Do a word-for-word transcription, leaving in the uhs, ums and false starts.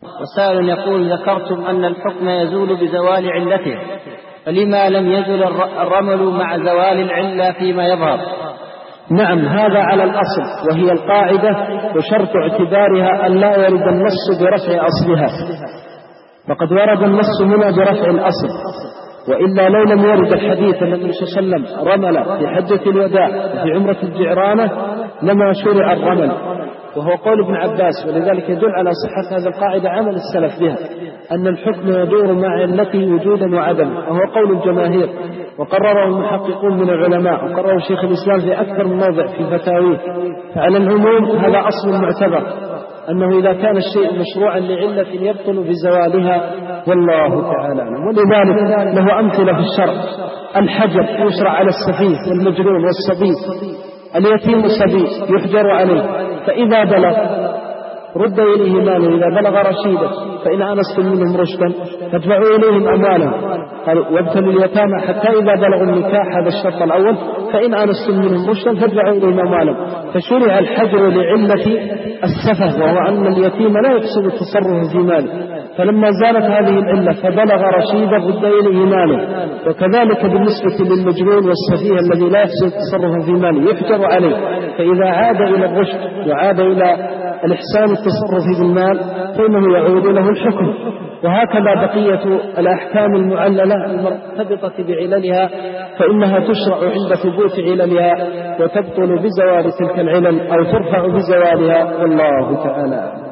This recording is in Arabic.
وسائل يقول: ذكرتم أن الحكم يزول بزوال علته، فلما لم يزل الرمل مع زوال العلة فيما يظهر؟ نعم، هذا على الأصل، وهي القاعدة وشرط اعتبارها أن لا يرد النص برفع أصلها، فقد ورد النص هنا برفع الأصل، وإلا لو لم يرد الحديث أن النبي صلى الله عليه وسلم رمل في حجة الوداع وفي عمرة الجعرانة لما شرع الرمل، وهو قول ابن عباس، ولذلك يدل على صحة هذه القاعدة عمل السلف بها، أن الحكم يدور مع علته وجودا وعدما، وهو قول الجماهير، وقرره المحققون من العلماء، وقرره شيخ الإسلام في أكثر من موضع في فتاويه. فعلى العموم هذا أصل معتبر، أنه إذا كان الشيء مشروعا لعلة يبطل بزوالها، والله تعالى أعلم. ولذلك له أمثلة في الشرع: الحجر يشرع على السفيه والمجنون والصبي، اليتيم الصبي يحجر عليه، فإذا بلغ رد إليه ماله إذا بلغ رشيدا، فإن آنستم منهم رشدا فادفعوا إليهم أموالهم، قالوا: وابتلوا اليتامى حتى إذا بلغوا النكاح، هذا الشرط الأول، فإن آنستم منهم رشدا فادفعوا إليهم أموالهم. فشرع الحجر لعلة السفه، وهو أن اليتيم لا يحسن التصرف في ماله، فلما زالت هذه العلة فبلغ رشيدا رد إليه ماله. وكذلك بالنسبة للمجنون والسفيه الذي لا يحسن التصرف في ماله يحجر عليه، فإذا عاد إلى الرشد وعاد إلى الإحسان التصرف بالمال فإنه يعود له الحكم. وهكذا بقية الأحكام المعللة المرتبطة بعللها، فإنها تشرع عند ثبوت عللها وتبطل بزوال تلك العلل أو ترفع بزوالها، والله تعالى.